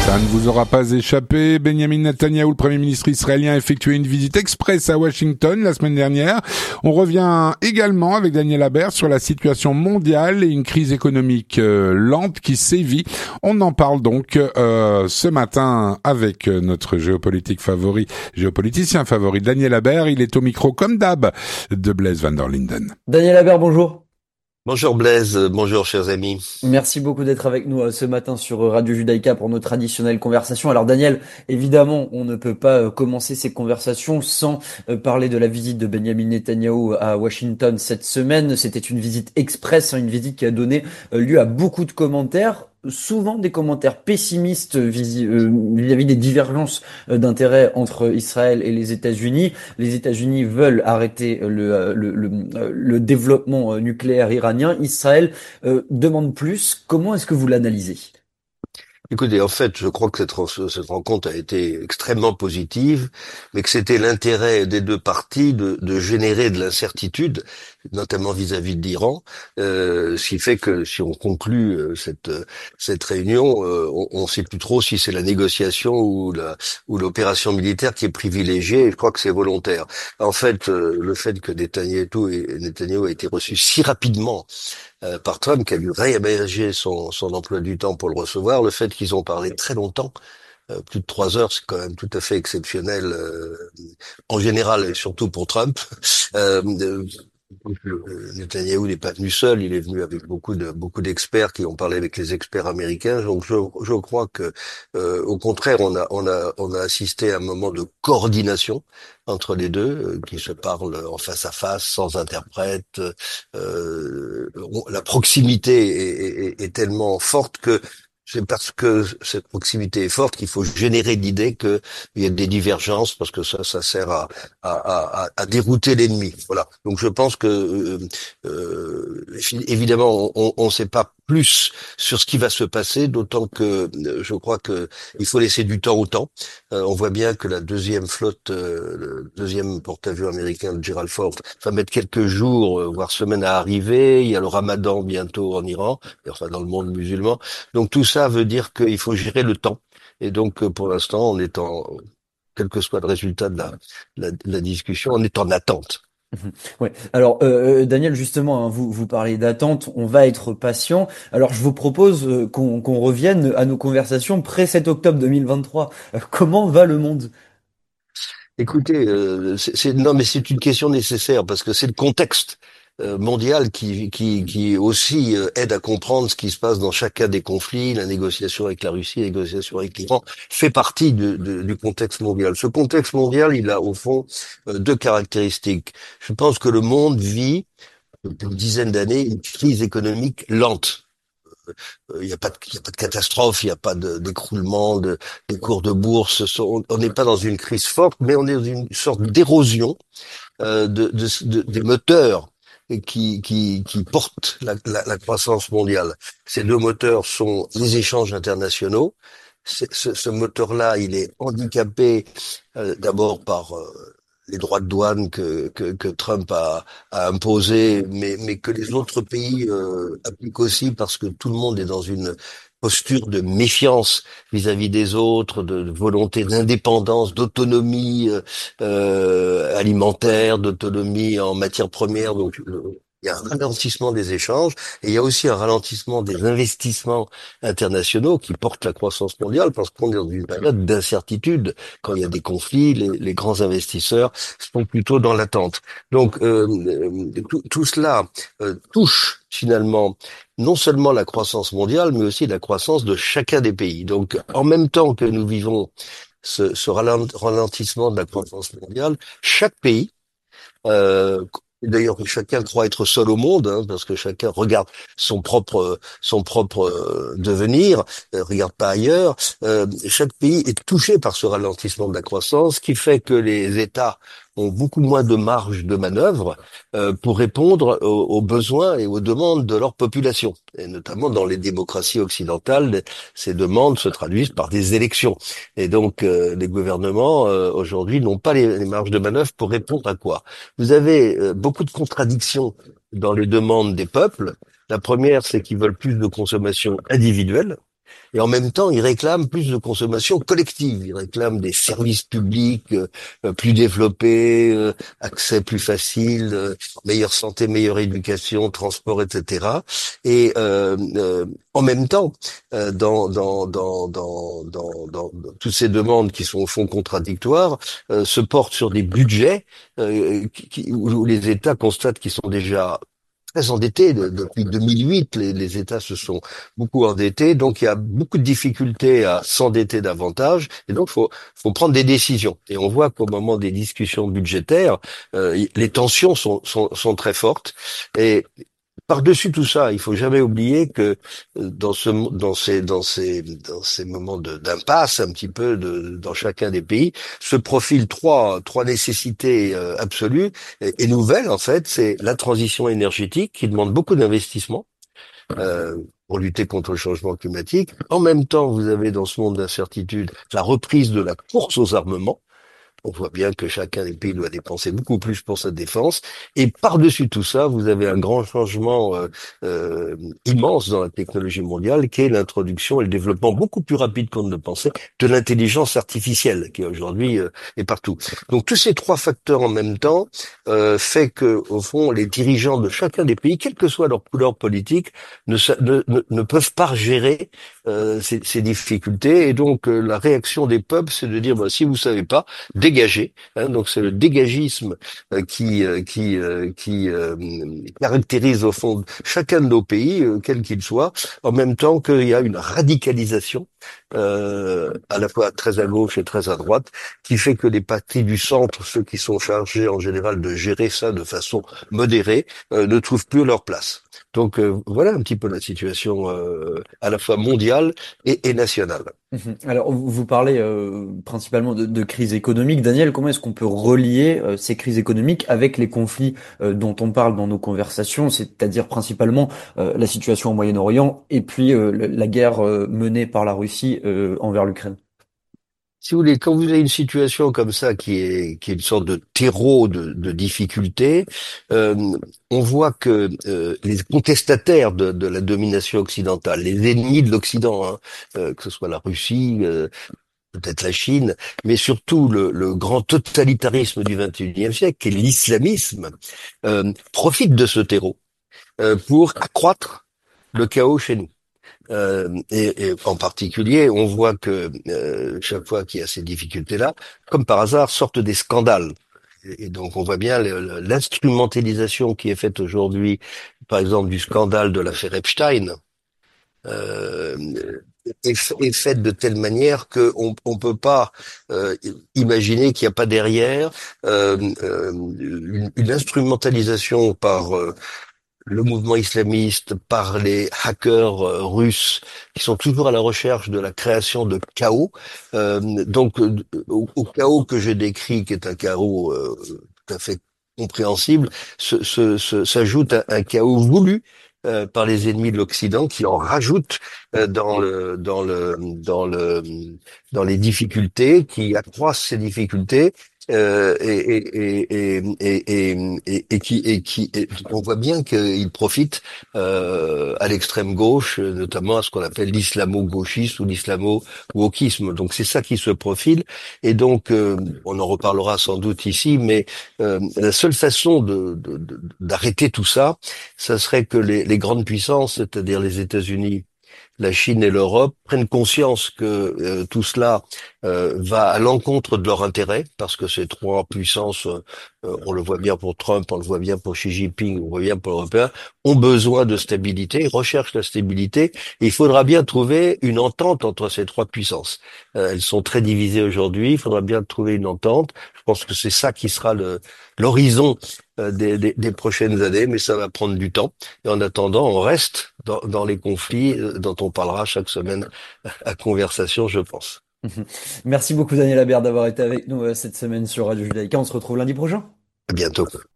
Ça ne vous aura pas échappé. Benjamin Netanyahou, le Premier ministre israélien, a effectué une visite express à Washington la semaine dernière. On revient également avec Daniel Habert sur la situation mondiale et une crise économique lente qui sévit. On en parle donc ce matin avec notre géopoliticien favori, Daniel Habert. Il est au micro comme d'hab de Blaise van der Linden. Daniel Habert, bonjour. Bonjour Blaise, bonjour chers amis. Merci beaucoup d'être avec nous ce matin sur Radio Judaïka pour nos traditionnelles conversations. Alors Daniel, évidemment, on ne peut pas commencer ces conversations sans parler de la visite de Benjamin Netanyahou à Washington cette semaine. C'était une visite express, une visite qui a donné lieu à beaucoup de commentaires. Souvent des commentaires pessimistes vis-à-vis des divergences d'intérêts entre Israël et les États-Unis. Les États-Unis veulent arrêter le développement nucléaire iranien. Israël demande plus. Comment est-ce que vous l'analysez? Écoutez, en fait, je crois que cette rencontre a été extrêmement positive, mais que c'était l'intérêt des deux parties de générer de l'incertitude, notamment vis-à-vis de l'Iran, ce qui fait que si on conclut cette réunion, on ne sait plus trop si c'est la négociation ou l'opération militaire qui est privilégiée, et je crois que c'est volontaire. En fait, le fait que Netanyahou a été reçu si rapidement par Trump, qui a dû réaménager son emploi du temps pour le recevoir, le fait qu'ils ont parlé très longtemps, plus de 3 heures, c'est quand même tout à fait exceptionnel en général et surtout pour Trump. Netanyahou n'est pas venu seul, il est venu avec beaucoup d'experts qui ont parlé avec les experts américains. Donc je crois que au contraire on a assisté à un moment de coordination entre les deux qui se parlent en face à face sans interprète. La proximité est tellement forte que c'est parce que cette proximité est forte qu'il faut générer l'idée qu'il y a des divergences, parce que ça sert à dérouter l'ennemi. Voilà. Donc je pense que évidemment on ne sait pas plus sur ce qui va se passer, d'autant que je crois que il faut laisser du temps au temps. On voit bien que la deuxième flotte, le deuxième porte-avions américain, le Gerald Ford, va mettre quelques jours, voire semaines à arriver. Il y a le Ramadan bientôt en Iran, et enfin dans le monde musulman. Donc tout ça veut dire qu'il faut gérer le temps. Et donc pour l'instant, quel que soit le résultat de la discussion, on est en attente. Ouais. Alors Daniel, justement, hein, vous parlez d'attente, on va être patient. Alors je vous propose qu'on revienne à nos conversations pré-7 octobre 2023. Comment va le monde? Écoutez, non, mais c'est une question nécessaire parce que c'est le contexte mondial qui aussi aide à comprendre ce qui se passe dans chacun des conflits. La négociation avec la Russie, la négociation avec l'Iran fait partie du contexte mondial. Ce contexte mondial, il a au fond deux caractéristiques. Je pense que le monde vit depuis une dizaine d'années une crise économique lente. Il n'y a pas de catastrophe, il n'y a pas d'écroulement des cours de bourse. On n'est pas dans une crise forte, mais on est dans une sorte d'érosion des moteurs qui portent la croissance mondiale. Ces deux moteurs sont les échanges internationaux. Ce moteur-là, il est handicapé d'abord par les droits de douane que Trump a imposés, mais que les autres pays appliquent aussi parce que tout le monde est dans une posture de méfiance vis-à-vis des autres, de volonté d'indépendance, d'autonomie alimentaire, d'autonomie en matières premières. Donc il y a un ralentissement des échanges et il y a aussi un ralentissement des investissements internationaux qui portent la croissance mondiale parce qu'on est dans une période d'incertitude. Quand il y a des conflits, les grands investisseurs sont plutôt dans l'attente. Donc tout cela touche finalement non seulement la croissance mondiale, mais aussi la croissance de chacun des pays. Donc en même temps que nous vivons ce ralentissement de la croissance mondiale, chaque pays d'ailleurs, chacun croit être seul au monde, hein, parce que chacun regarde son propre devenir, regarde pas ailleurs. Chaque pays est touché par ce ralentissement de la croissance, qui fait que les États ont beaucoup moins de marge de manœuvre pour répondre aux besoins et aux demandes de leur population. Et notamment dans les démocraties occidentales, ces demandes se traduisent par des élections. Et donc, les gouvernements aujourd'hui n'ont pas les marges de manœuvre pour répondre à quoi? Vous avez beaucoup de contradictions dans les demandes des peuples. La première, c'est qu'ils veulent plus de consommation individuelle. Et en même temps, ils réclament plus de consommation collective. Ils réclament des services publics plus développés, accès plus facile, meilleure santé, meilleure éducation, transport, etc. Et en même temps, dans toutes ces demandes qui sont au fond contradictoires, se portent sur des budgets où les États constatent qu'ils sont déjà très endettés. Depuis 2008, les États se sont beaucoup endettés, donc il y a beaucoup de difficultés à s'endetter davantage, et donc faut prendre des décisions. Et on voit qu'au moment des discussions budgétaires, les tensions sont très fortes. Et par-dessus tout ça, il faut jamais oublier que dans ces moments d'impasse un petit peu dans chacun des pays se profilent trois nécessités absolues et nouvelles en fait. C'est la transition énergétique qui demande beaucoup d'investissement pour lutter contre le changement climatique. En même temps, vous avez dans ce monde d'incertitude la reprise de la course aux armements. On voit bien que chacun des pays doit dépenser beaucoup plus pour sa défense. Et par-dessus tout ça, vous avez un grand changement euh, immense dans la technologie mondiale, qui est l'introduction et le développement beaucoup plus rapide qu'on ne le pensait de l'intelligence artificielle, qui aujourd'hui est partout. Donc tous ces trois facteurs en même temps fait que, au fond, les dirigeants de chacun des pays, quelle que soit leur couleur politique, ne peuvent pas gérer ces difficultés. Et donc la réaction des peuples, c'est de dire bah, si vous savez pas, dégagé. Hein, donc c'est le dégagisme qui caractérise au fond chacun de nos pays, quel qu'il soit, en même temps qu'il y a une radicalisation à la fois très à gauche et très à droite, qui fait que les partis du centre, ceux qui sont chargés en général de gérer ça de façon modérée, ne trouvent plus leur place. Donc voilà un petit peu la situation à la fois mondiale et nationale. Alors, vous parlez principalement de crise économique. Daniel, comment est-ce qu'on peut relier ces crises économiques avec les conflits dont on parle dans nos conversations, c'est-à-dire principalement la situation au Moyen-Orient et puis la guerre menée par la Russie envers l'Ukraine? Si vous voulez, quand vous avez une situation comme ça qui est une sorte de terreau de difficultés, on voit que les contestataires de la domination occidentale, les ennemis de l'Occident, hein, que ce soit la Russie, peut-être la Chine, mais surtout le grand totalitarisme du XXIe siècle, qui est l'islamisme, profitent de ce terreau pour accroître le chaos chez nous. Et en particulier, on voit que chaque fois qu'il y a ces difficultés-là, comme par hasard, sortent des scandales. Et donc on voit bien l'instrumentalisation qui est faite aujourd'hui, par exemple du scandale de l'affaire Epstein, euh, est faite de telle manière qu'on peut pas imaginer qu'il n'y a pas derrière une instrumentalisation par le mouvement islamiste, par les hackers russes qui sont toujours à la recherche de la création de chaos. Donc au chaos que je décris, qui est un chaos tout à fait compréhensible, s'ajoute un chaos voulu par les ennemis de l'Occident qui en rajoutent dans les difficultés, qui accroissent ces difficultés on voit bien qu'il profite à l'extrême gauche, notamment à ce qu'on appelle l'islamo-gauchisme ou l'islamo-wokisme. Donc c'est ça qui se profile. Et donc on en reparlera sans doute ici, mais la seule façon d'arrêter tout ça, ça serait que les grandes puissances, c'est-à-dire les États-Unis, la Chine et l'Europe prennent conscience que tout cela va à l'encontre de leur intérêt, parce que ces trois puissances, on le voit bien pour Trump, on le voit bien pour Xi Jinping, on le voit bien pour les Européens, ont besoin de stabilité, ils recherchent la stabilité, et il faudra bien trouver une entente entre ces trois puissances. Elles sont très divisées aujourd'hui, il faudra bien trouver une entente. Je pense que c'est ça qui sera l'horizon des prochaines années, mais ça va prendre du temps. Et en attendant, on reste dans les conflits dont on parlera chaque semaine à conversation, je pense. Merci beaucoup Daniel Habert d'avoir été avec nous cette semaine sur Radio Judaïka. On se retrouve lundi prochain. À bientôt.